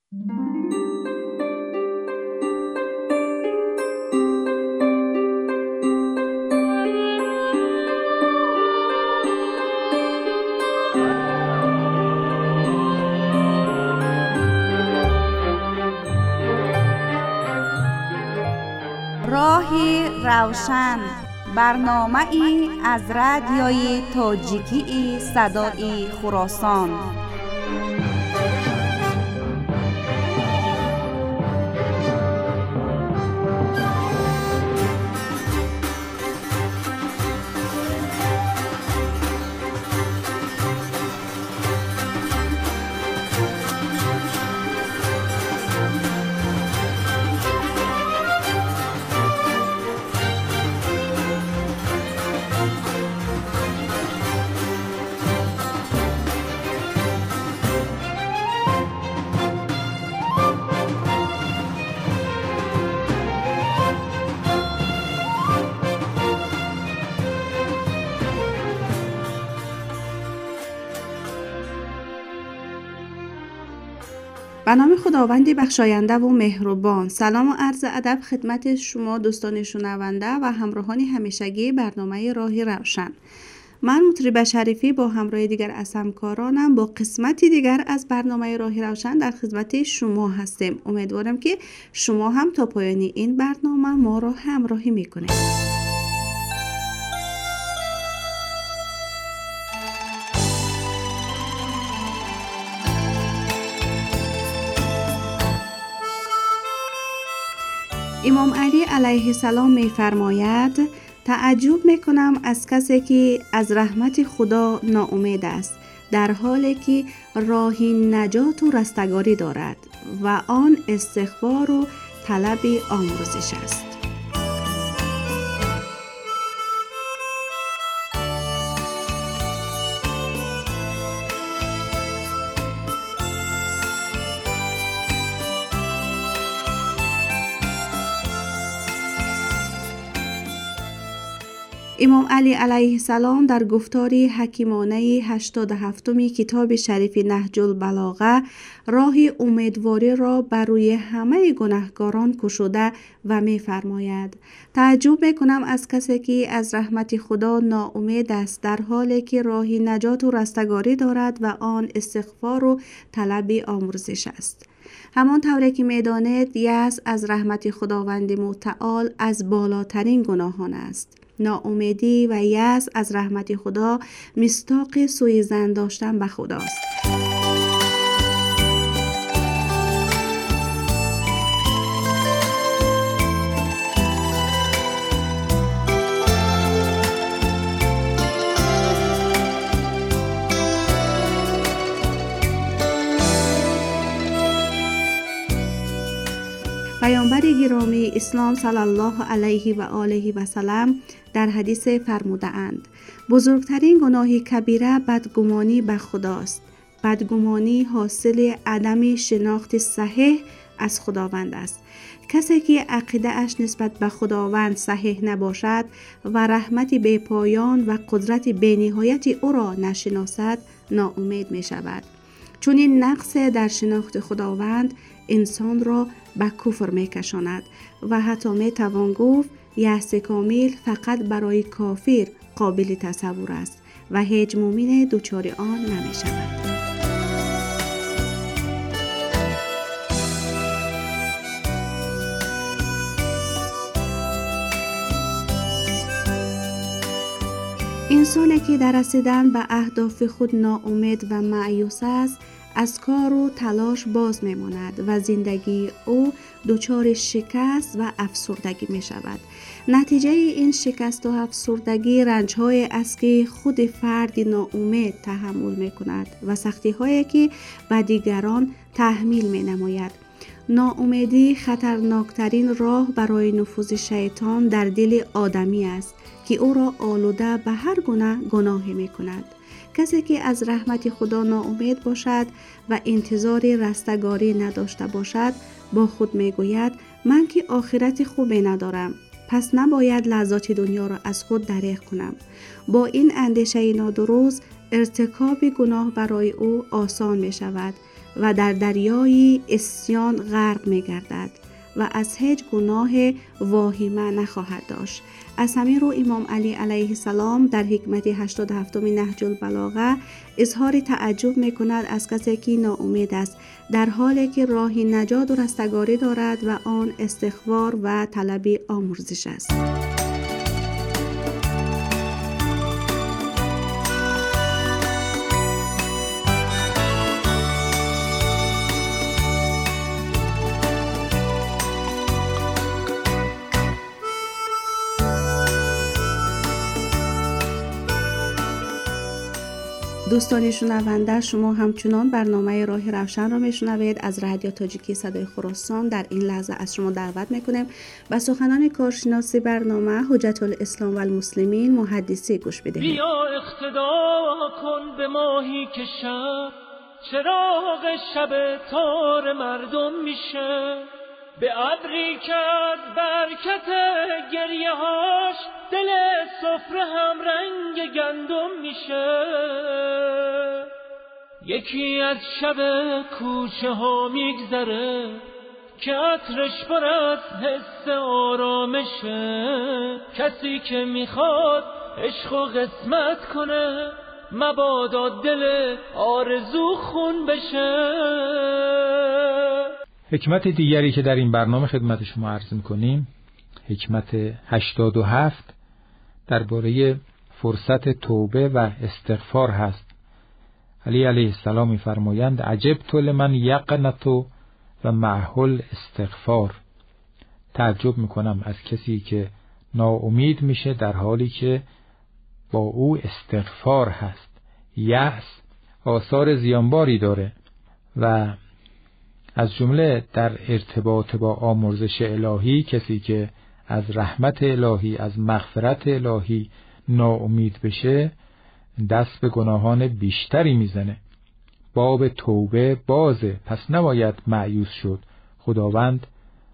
راهی روشن، برنامه‌ای از رادیوی تاجیکی صدای خراسان. به نام خداوند بخشاینده و مهربان. سلام و عرض ادب خدمت شما دوستان شنونده و همراهان همیشگی برنامه راهی روشن. من مطربه شریفی با همراه دیگر از همکارانم با قسمتی دیگر از برنامه راهی روشن در خدمت شما هستیم. امیدوارم که شما هم تا پایان این برنامه ما را همراهی میکنید. امام علی علیه السلام می‌فرماید تعجب می‌کنم از کسی که از رحمت خدا ناامید است، در حالی که راه نجات و رستگاری دارد و آن استغفار و طلب آمرزش است. امام علی علیه السلام در گفتاری حکیمانه 87 کتاب شریف نهج البلاغه راه امیدواری را بر روی همه گناهکاران گشوده و می‌فرماید تعجب می‌کنم از کسی که از رحمت خدا ناامید است، در حالی که راه نجات و رستگاری دارد و آن استغفار و طلب آمرزش است. همان طوری که می‌دانید یأس از رحمت خداوند متعال از بالاترین گناهان است. ناامیدی و یأس از رحمت خدا مصداق سوءظن داشتن به خداست. پیامبر گرامی اسلام صلی الله علیه و آله و سلم در حدیث فرموده اند بزرگترین گناه کبیره بدگمانی به خداست. بدگمانی حاصل عدم شناخت صحیح از خداوند است. کسی که عقیده اش نسبت به خداوند صحیح نباشد و رحمت بی پایان و قدرت بی نهایت او را نشناسد ناامید می شود. چون این نقص در شناخت خداوند انسان را به کفر می کشاند و حتی می توان گفت یأس کامل فقط برای کافر قابل تصور است و هیچ مؤمن دچار آن نمی شود. انسانی که در رسیدن به اهداف خود ناامید و مایوس است از کار و تلاش باز میماند و زندگی او دچار شکست و افسردگی می شود. نتیجه این شکست و افسردگی رنج‌های است که خود فرد ناامید تحمل می کند و سختی‌هایی که به دیگران تحمیل می نماید. ناامیدی خطرناکترین راه برای نفوذ شیطان در دل آدمی است که او را آلوده به هر گونه گناهی می کند. کسی که از رحمت خدا ناامید باشد و انتظار رستگاری نداشته باشد با خود می گوید من که آخرت خوبی ندارم، پس نباید لذات دنیا را از خود دریغ کنم. با این اندیشه نادرست ارتکاب گناه برای او آسان می شود و در دریای عصیان غرق می‌گردد و از هیچ گناه واهمه نخواهد داشت. از همین رو امام علی علیه السلام در حکمت 87 نهج البلاغه اظهار تعجب می‌کند از کسی که ناامید است، در حالی که راه نجات و رستگاری دارد و آن استغفار و طلب آمرزش است. دوستان شنونده، شما همچنان برنامه راه روشن را میشنوید از رادیو تاجیکی صدای خراسان. در این لحظه از شما دعوت میکنیم به سخنان کارشناس برنامه حجت الاسلام و المسلمین محدثی گوش بدهید. بیا اقتدا کن به ماهی که شب چراغ شب تار مردم میشه، به ابری که از برکت گریه هاش دل سفره هم رنگ گندم میشه. یکی از شب کوچه ها میگذره که عطرش پر از حس آرامشه، کسی که میخواد عشق و قسمت کنه مبادا دل آرزو خون بشه. حکمت دیگری که در این برنامه خدمت شما عرض می‌کنیم، حکمت 87 درباره فرصت توبه و استغفار هست. علی علیه السلام می‌فرمایند عجبت لمن یقنط و معهل استغفار. تعجب می‌کنم از کسی که ناامید میشه در حالی که با او استغفار هست. یأس آثار زیانباری داره و از جمله در ارتباط با آمرزش الهی کسی که از رحمت الهی، از مغفرت الهی ناامید بشه دست به گناهان بیشتری میزنه. باب توبه بازه، پس نباید مایوس شد. خداوند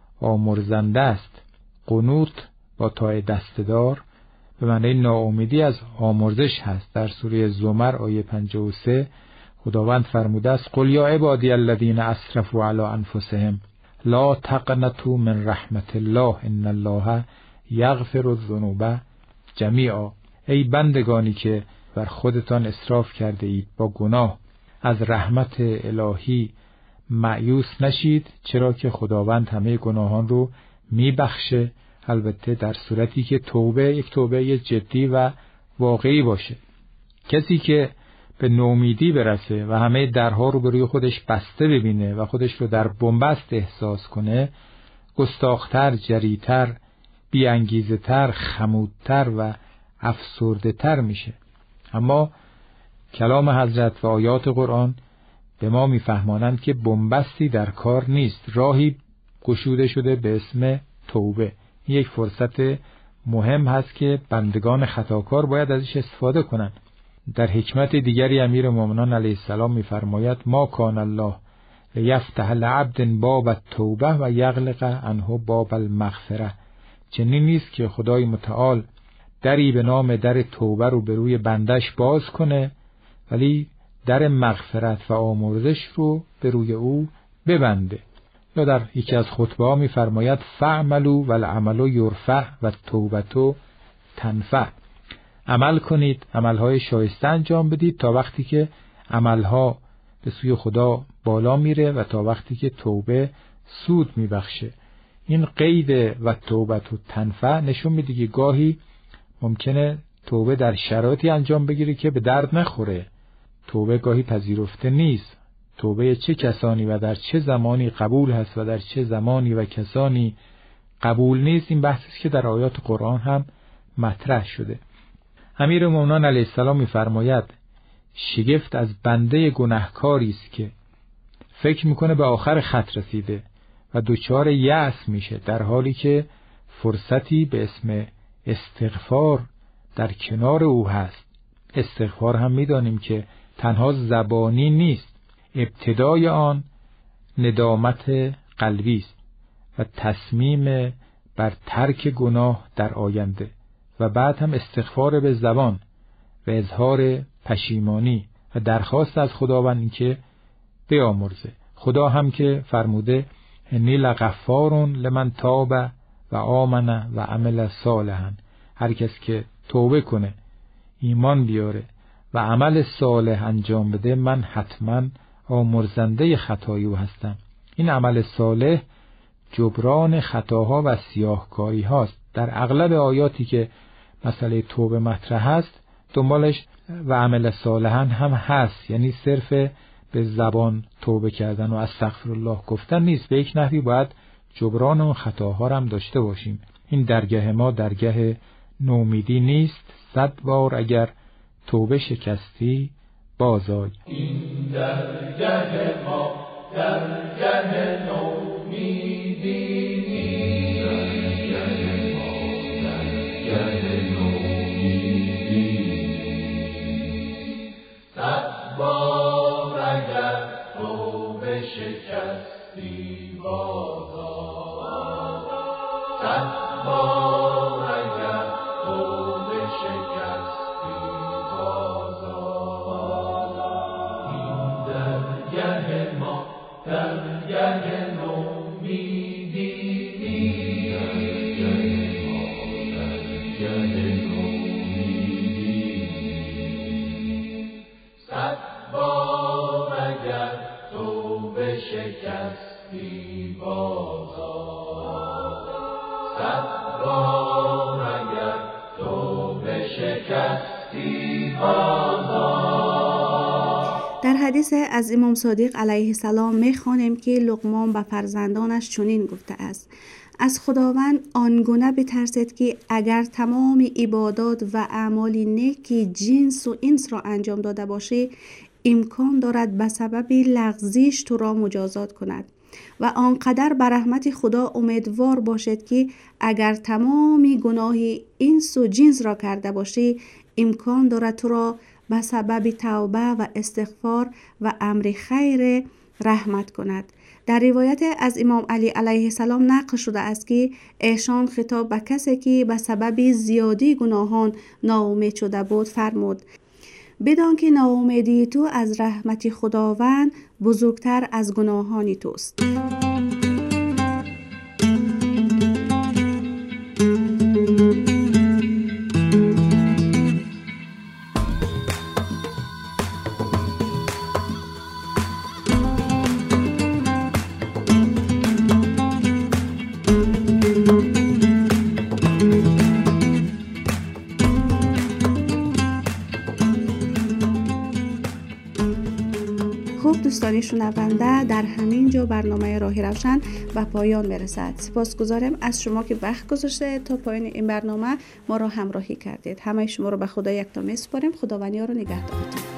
آمرزنده است. قنوت با تای دستدار به معنی ناامیدی از آمرزش هست. در سوره زمر آیه 53 خداوند فرموده است قل یا عبادی الذین اسرفوا علی انفسهم لا تقنطوا من رحمت الله ان الله یغفر الذنوب جمیعا. ای بندگانی که بر خودتان اسراف کرده اید با گناه، از رحمت الهی مایوس نشید، چرا که خداوند همه گناهان رو میبخشه، البته در صورتی که توبه یک توبه جدی و واقعی باشه. کسی که به نومیدی برسه و همه درها رو به روی خودش بسته ببینه و خودش رو در بنبست احساس کنه، گستاختر، جریتر، بیانگیزتر، خمودتر و افسرده‌تر میشه. اما کلام حضرت و آیات قرآن به ما میفهمانند که بنبستی در کار نیست، راهی گشوده شده به اسم توبه. این یک فرصت مهم هست که بندگان خطاکار باید ازش استفاده کنند. در حکمت دیگری امیرالمومنین علیه السلام می‌فرماید ما کان الله لیفتح لعبد باب التوبه و یغلق عنه باب المغفره. چنین نیست که خدای متعال دری به نام در توبه رو به روی بندش باز کنه ولی در مغفرت و آمرزش رو به روی او ببنده. یا در یکی از خطبه ها می‌فرماید فعملوا والعمل یرفع و التوبه تنفع. عمل کنید، عملهای شایسته انجام بدید تا وقتی که عملها به سوی خدا بالا میره و تا وقتی که توبه سود میبخشه. این قید و توبه تنفع نشون میده که گاهی ممکنه توبه در شرایطی انجام بگیره که به درد نخوره. توبه گاهی پذیرفته نیست. توبه چه کسانی و در چه زمانی قبول هست و در چه زمانی و کسانی قبول نیست، این بحثی است که در آیات قرآن هم مطرح شده. امیرالمومنین علیه السلام می‌فرماید شگفت از بنده گناهکاری است که فکر میکنه به آخر خط رسیده و دچار یأس میشه در حالی که فرصتی به اسم استغفار در کنار او هست. استغفار هم میدانیم که تنها زبانی نیست، ابتدای آن ندامت قلبی است و تصمیم بر ترک گناه در آینده و بعد هم استغفار به زبان و اظهار پشیمانی و درخواست از خداوند اینکه بیامرزه. خدا هم که فرموده انی لغفارون لمن تاب و آمن و عمل صالحا، هر کس که توبه کنه، ایمان بیاره و عمل صالح انجام بده، من حتما آمرزنده خطای او هستم. این عمل صالح جبران خطاها و سیاهکاری هاست. در اغلب آیاتی که مسئله توبه مطرح هست دنبالش و عمل صالحا هم هست، یعنی صرف به زبان توبه کردن و استغفرالله گفتن نیست، به یک نحوی باید جبران اون خطاها هم داشته باشیم. این درگاه ما درگاه نومیدی نیست، 100 بار اگر توبه شکستی بازآی. این درگاه ما درگاه نومیدی شکستی بازآی، 100 بار اگر توبه شکستی بازآی. این درگاه ما درگاه نومیدی شکستی بازآی، 100 بار اگر توبه شکستی بازآی. در حدیث از امام صادق علیه السلام می‌خوانیم که لقمان به فرزندانش چنین گفته است: از خداوند آنگونه بترسید که اگر تمام عبادات و اعمال نیکی جنس و انس را انجام داده باشی، امکان دارد به سبب لغزش تو را مجازات کند و آنقدر به رحمت خدا امیدوار باشد که اگر تمام گناه انس و جنس را کرده باشی، امکان دارد تو را به سبب توبه و استغفار و امر خیر رحمت کند. در روایت از امام علی علیه السلام نقل شده است که ایشان خطاب به کسی که به سبب زیادی گناهان ناامید شده بود فرمود: بدان که ناامیدی تو از رحمت خداوند بزرگتر از گناهان توست. دوستان شنونده، در همین جا برنامه راه روشن به پایان میرسد. سپاسگزارم از شما که وقت گذاشته تا پایان این برنامه ما را همراهی کردید. همه شما را به خدا یکتا میسپارم. خداوند یار و نگهدارتون.